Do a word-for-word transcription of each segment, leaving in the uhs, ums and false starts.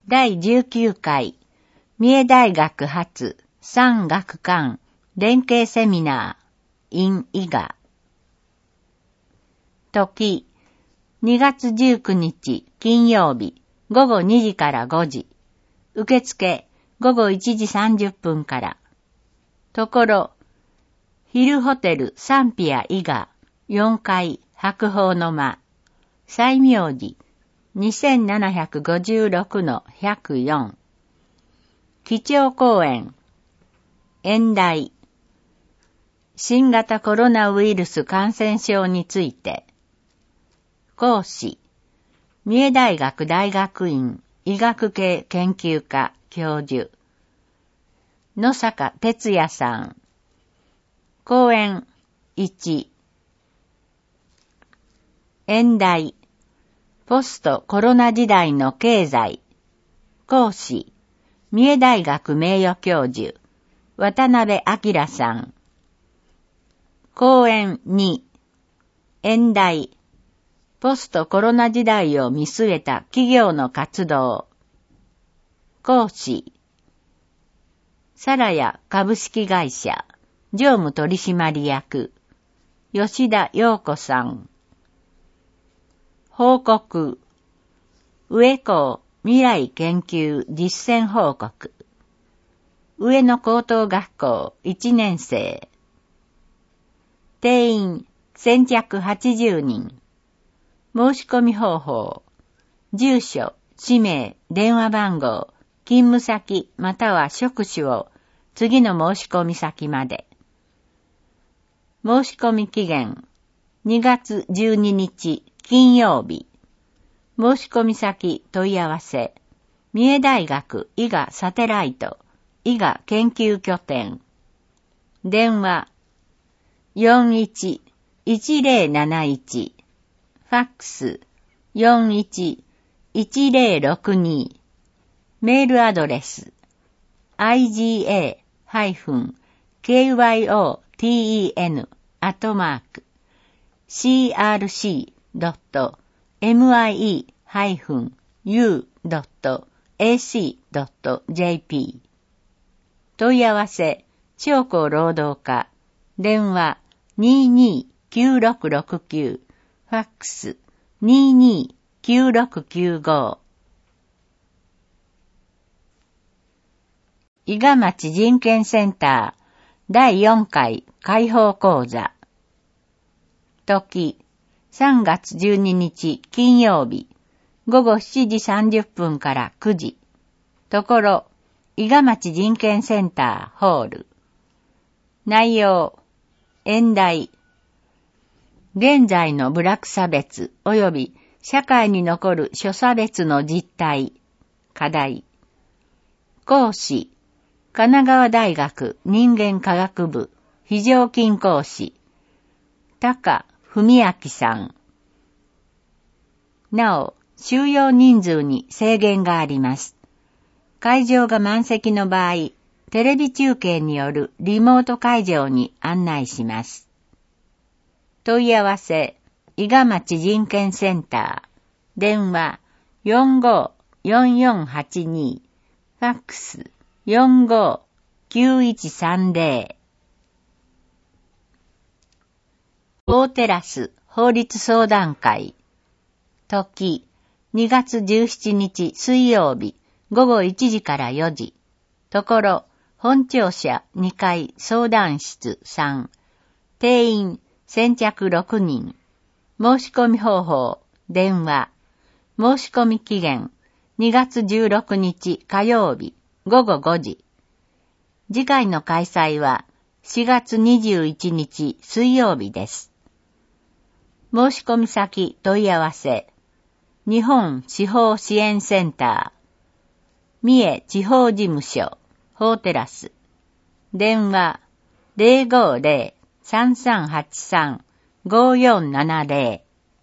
だいじゅうきゅうかい三重大学発産学官連携セミナー in 伊賀。時にがつじゅうくにち金曜日ごごにじからごじ。受付ごごいちじさんじゅっぷんから。ところ、ヒルホテルサンピア伊賀よんかい白鳳の間。西明寺にせんななひゃくごじゅうろくのひゃくよん。基調講演。演題。新型コロナウイルス感染症について。講師。三重大学大学院医学系研究科教授。野坂哲也さん。講演いち。演題。ポストコロナ時代の経済。講師。三重大学名誉教授。渡辺明さん。講演に。演題。ポストコロナ時代を見据えた企業の活動。講師。サラヤ株式会社常務取締役。吉田陽子さん。報告。上高未来研究実践報告。上野高等学校いちねん生。定員せんひゃくはちじゅうにん。申し込み方法。住所、氏名、電話番号、勤務先または職種を次の申し込み先まで。申し込み期限にがつじゅうににち金曜日。申し込み先問い合わせ。三重大学伊賀サテライト伊賀研究拠点。電話 よんいちいちぜろなないち。ファックス よんいちいちぜろろくに。メールアドレス アイジーエー ケーワイオーティーイーエヌ アットマーク シーアールシー ドット エムアイイー ユー ドット エーシー ドット ジェーピー。問い合わせ商工労働課。電話 にーにーきゅうろくろくきゅう。ファックス にーにーきゅうろくきゅうご。伊賀町人権センターだいよんかい開放講座。時さんがつじゅうににち金曜日ごごしちじさんじゅっぷんからくじ。ところ伊賀町人権センターホール。内容。演題。現在の部落差別及び社会に残る諸差別の実態。課題。講師。神奈川大学人間科学部非常勤講師。高文明さん。なお、収容人数に制限があります。会場が満席の場合、テレビ中継によるリモート会場に案内します。問い合わせ、伊賀町人権センター。電話、よんごーよんよんはちに。ファックス、よんごーきゅういちさんぜろ。大テラス法律相談会。時、にがつじゅうしちにち水曜日、ごごいちじからよじ。ところ、本庁舎にかい相談室さん。定員先着ろくにん。申し込み方法、電話。申し込み期限、にがつじゅうろくにち火曜日、ごごごじ。次回の開催はしがつにじゅういちにち水曜日です。申し込み先問い合わせ。日本司法支援センター。三重地方事務所、法テラス。電話 ゼロごーゼロ さんさんはちさん ごよんななゼロ。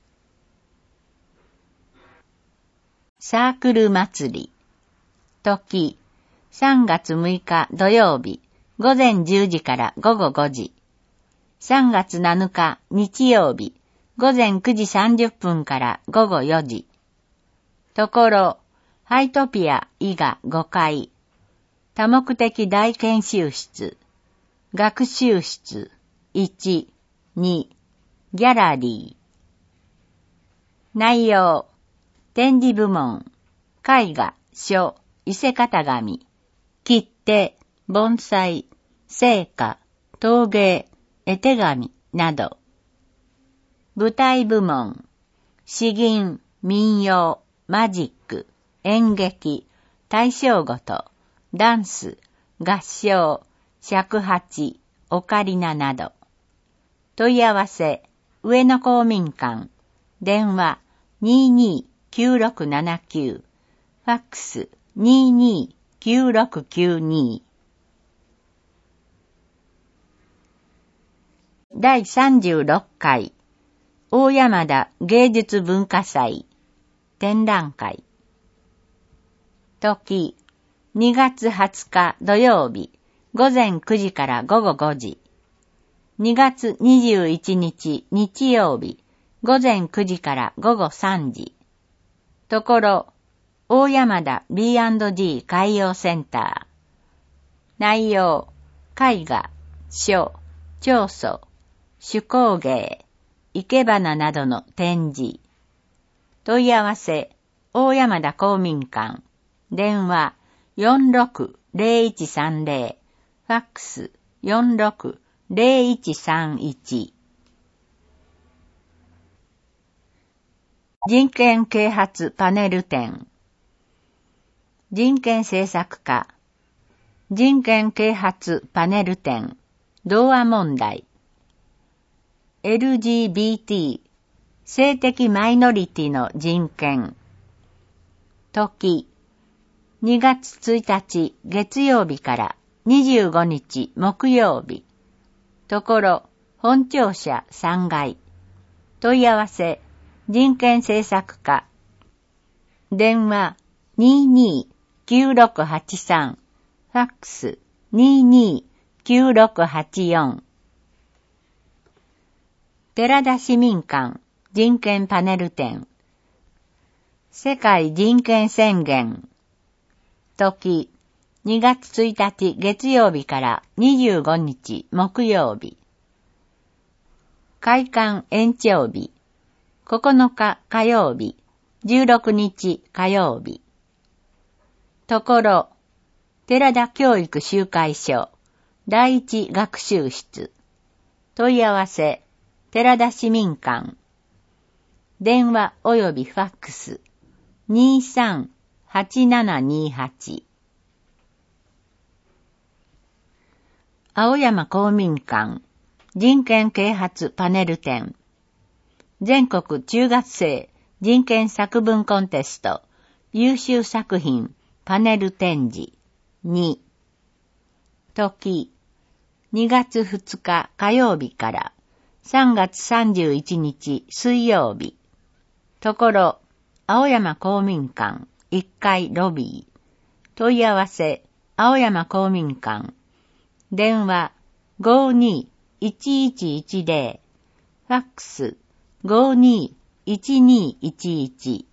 サークル祭り。時、さんがつむいか土曜日、ごぜんじゅうじからごごごじ。さんがつなのか日曜日、ごぜんくじさんじゅっぷんからごごよじ。ところ、 ハイトピア伊賀ごかい、多目的大研修室、学習室いち、に、ギャラリー。内容、展示部門、絵画、書、伊勢型紙、切手、盆栽、生花、陶芸、絵手紙など。舞台部門、詩吟、民謡、マジック、演劇、大正琴、ダンス、合唱、尺八、オカリナなど。問い合わせ、上野公民館、電話 にーにーきゅうろくななきゅう、ファックス にーにーきゅうろくきゅうに。だいさんじゅうろっかい、大山田芸術文化祭、展覧会。時、にがつはつか土曜日、午前くじから午後ごじ。にがつにじゅういちにち日曜日、午前くじから午後さんじ。ところ、大山田 ビーアンドジー 海洋センター。内容、絵画、書、彫塑、手工芸、生け花などの展示。問い合わせ、大山田公民館。電話 よんろくぜろいちさんぜろ、ファックス よんろくぜろいちさんいち。人権啓発パネル展。人権政策課。人権啓発パネル展。同和問題。エルジービーティー、性的マイノリティの人権。時、にがつついたち月曜日からにじゅうごにち木曜日。ところ、本庁舎さんがい。問い合わせ、人権政策課。電話 にーにーきゅうろくはちさん、ファックス にーにーきゅうろくはちよん。寺田市民館人権パネル展。世界人権宣言。時、にがつついたち月曜日からにじゅうごにち木曜日。開館延長日。ここのか火曜日、じゅうろくにち火曜日。ところ、寺田教育集会所、第一学習室。問い合わせ、寺田市民館。電話およびファックス、にーさんはちななにーはち。青山公民館、人権啓発パネル展。全国中学生人権作文コンテスト優秀作品パネル展示に。時、にがつふつか火曜日からさんがつさんじゅういちにち水曜日。ところ、青山公民館いっかいロビー。問い合わせ、青山公民館。電話 ごーにーいちいちいちぜろ、ファックス ごーにーいちにーいちいち。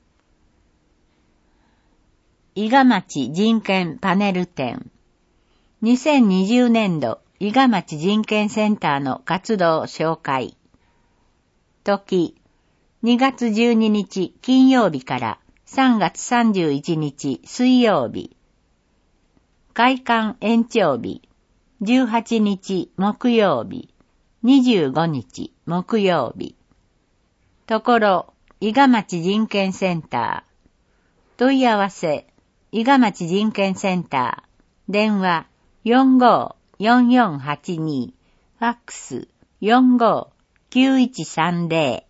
伊賀町人権パネル展。にせんにじゅうねんど伊賀町人権センターの活動紹介。時、にがつじゅうににち金曜日からさんがつさんじゅういちにち水曜日。開館延長日、じゅうはちにち木曜日、にじゅうごにち木曜日。ところ、伊賀町人権センター。問い合わせ、伊賀町人権センター。電話 よんごーよんよんはちに、ファックス よんごーきゅういちさんぜ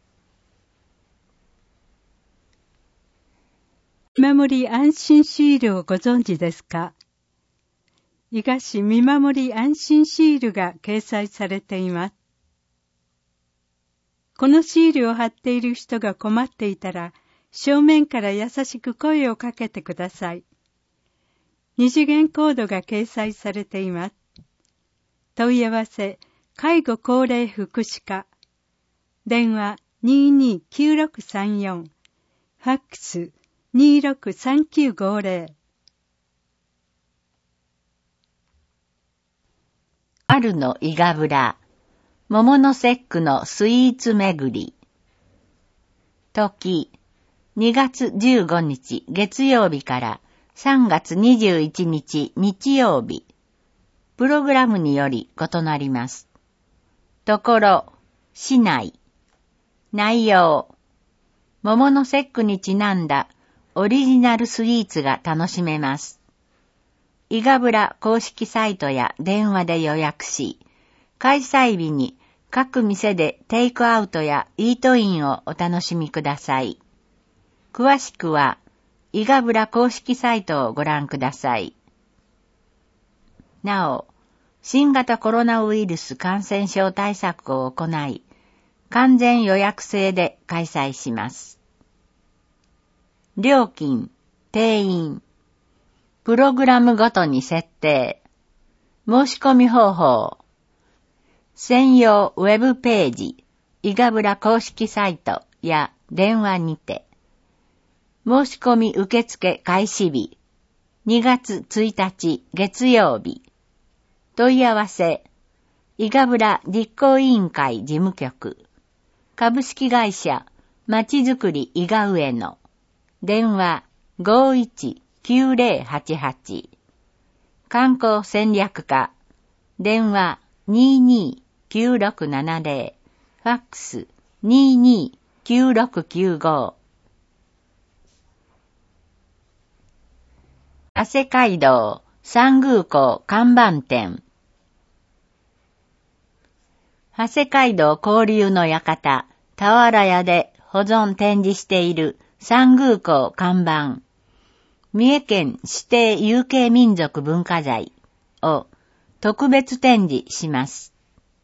ろ。見守り安心シールをご存知ですか？伊賀市見守り安心シールが掲載されています。このシールを貼っている人が困っていたら、正面から優しく声をかけてください。二次元コードが掲載されています。問い合わせ、介護高齢福祉課。電話 にーにーきゅうろくさんよん、ファックスにろくさんきゅうごぜろ。 春の伊賀村、桃の節句のスイーツ巡り。時、にがつじゅうごにち月曜日からさんがつにじゅういちにち日曜日。プログラムにより異なります。ところ、市内。内容。桃の節句にちなんだオリジナルスイーツが楽しめます。伊賀村公式サイトや電話で予約し、開催日に各店でテイクアウトやイートインをお楽しみください。詳しくは、伊賀村公式サイトをご覧ください。なお、新型コロナウイルス感染症対策を行い、完全予約制で開催します。料金、定員、プログラムごとに設定、申し込み方法、専用ウェブページ、伊賀村公式サイトや電話にて、申し込み受付開始日、にがつついたち月曜日、問い合わせ、伊賀村実行委員会事務局、株式会社まちづくり伊賀上野、電話 ごーいちきゅうぜろはちはち、観光戦略課、電話 にーにーきゅうろくななぜろ、ファックス にーにーきゅうろくきゅうご。長谷街道三宮港看板店。長谷街道交流の館、俵屋で保存展示している三宮港看板、三重県指定有形民族文化財を特別展示します。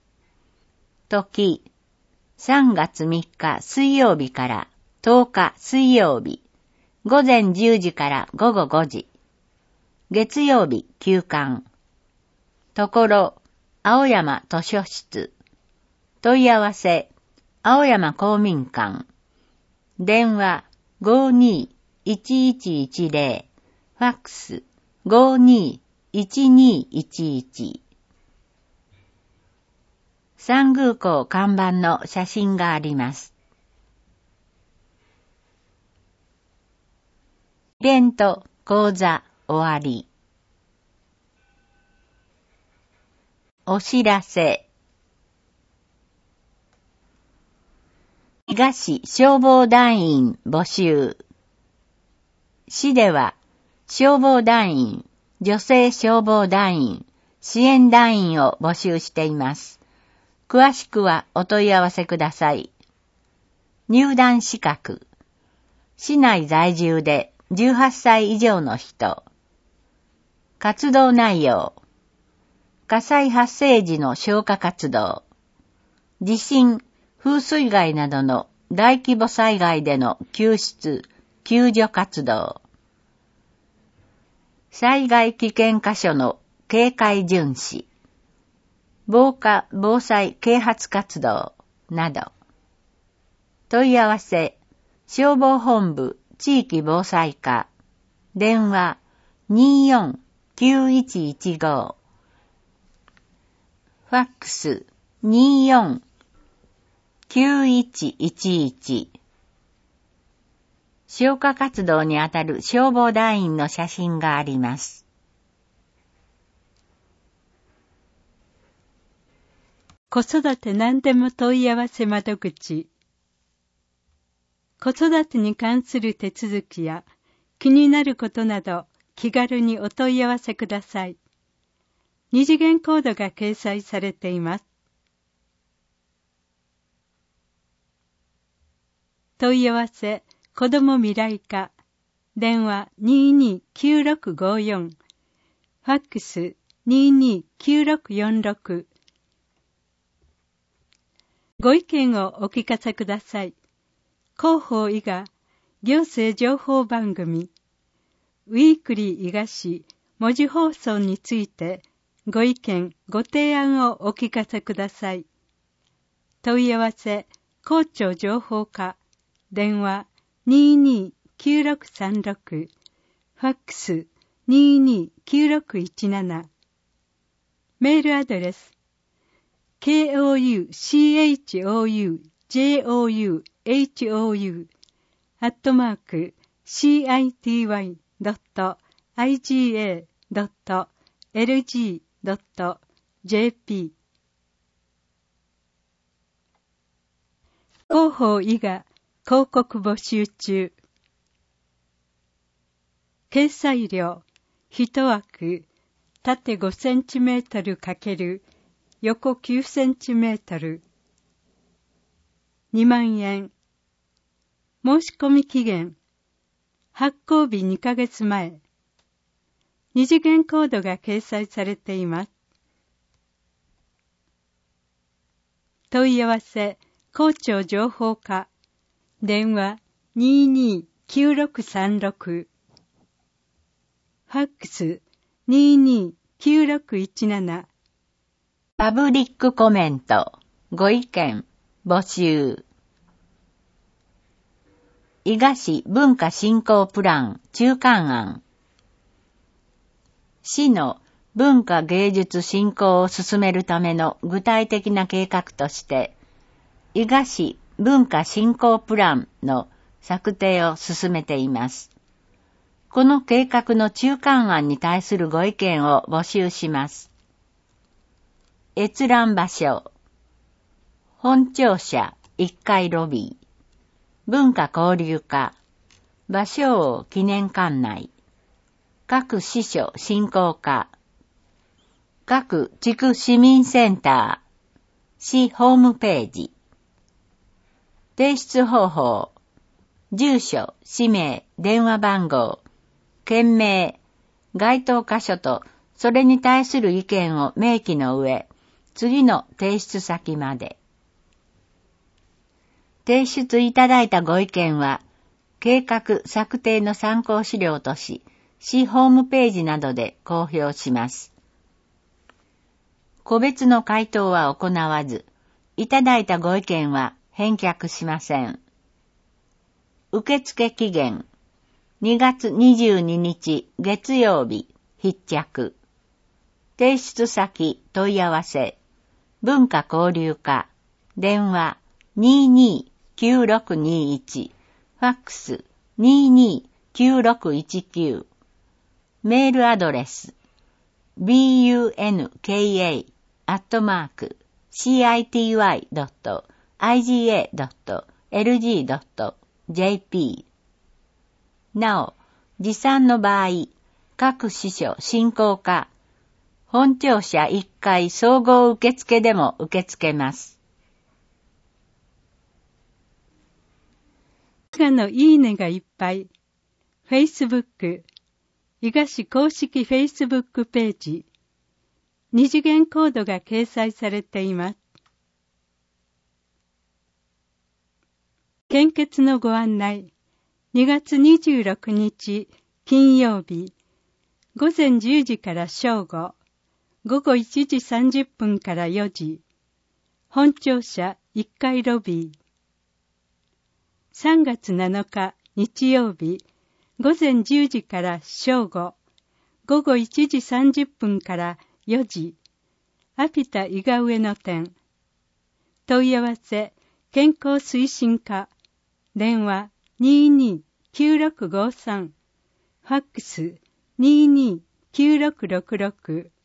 時、さんがつみっか水曜日からとおか水曜日、午前じゅうじから午後ごじ、月曜日休館。ところ、青山図書室。問い合わせ、青山公民館。電話 ごーにーいちいちいちぜろ、ファックス ごーにーいちにーいちいち。三宮港看板の写真があります。イベント、講座、終わり。お知らせ。伊賀市消防団員募集。市では、消防団員、女性消防団員、支援団員を募集しています。詳しくはお問い合わせください。入団資格。市内在住でじゅうはっさい以上の人。活動内容。火災発生時の消火活動。地震、風水害などの大規模災害での救出、救助活動。災害危険箇所の警戒巡視。防火・防災啓発活動など。問い合わせ、消防本部地域防災課、電話 にーよんきゅういちいちご、ファックス にーよんきゅういちいちいち。消火活動にあたる消防団員の写真があります。 子育て何でも問い合わせ窓口。子育てに関する手続きや気になることなど気軽にお問い合わせください。二次元コードが掲載されています。問い合わせ、子ども未来課、電話 にーにーきゅうろくごよん、ファックス にーにーきゅうろくよんろく。ご意見をお聞かせください。広報伊賀行政情報番組ウィークリー伊賀市文字放送についてご意見ご提案をお聞かせください。問い合わせ校長情報課電話 にーにーきゅうろくさんろく、ファックス にーにーきゅうろくいちなな、メールアドレス ケーオーユーシーエイチオーユージェイオーユーエイチオーユー アットマーク シーアイティーワイドットアイジーエードットエルジードットジェーピー 広報以外広告募集中。掲載料一枠縦ごセンチメートル×横きゅうセンチメートルにまんえん。申し込み期限発行日にかげつまえ。二次元コードが掲載されています。問い合わせ校長情報課電話 にーにーきゅうろくさんろく、ファックス にーにーきゅうろくいちなな。 パブリックコメントご意見募集。伊賀市文化振興プラン中間案。市の文化芸術振興を進めるための具体的な計画として、伊賀市文化振興プランの策定を進めています。この計画の中間案に対するご意見を募集します。閲覧場所。本庁舎いっかいロビー。文化交流課。芭蕉王記念館内。各支所振興課。各地区市民センター。市ホームページ。提出方法。住所、氏名、電話番号。件名。該当箇所と、それに対する意見を明記の上、次の提出先まで。提出いただいたご意見は、計画策定の参考資料とし、市ホームページなどで公表します。個別の回答は行わず、いただいたご意見は返却しません。受付期限、にがつにじゅうににち月曜日、必着。提出先問い合わせ、文化交流課、電話 にーにーきゅうろくにいち、ファックス にーにーきゅうろくいちきゅう、メールアドレス ビーユーエヌケーエー アットマーク シーアイティーワイドットアイジーエードットエルジードットジェーピー。なお、持参の場合、各支所振興課、本庁舎いっかい総合受付でも受け付けます。 伊賀のいいねがいっぱい。Facebook、伊賀市公式 Facebook ページ、二次元コードが掲載されています。献血のご案内。にがつにじゅうろくにち金曜日、ごぜんじゅうじから正午、ごごいちじさんじゅっぷんからよじ、本庁舎いっかいロビー。さんがつなのか日曜日、ごぜんじゅうじから正午、ごごいちじさんじゅっぷんからよじ、アピタ伊賀上野店。問い合わせ、健康推進課、電話 にーにーきゅうろくごさん、ファックス にーにーきゅうろくろくろく。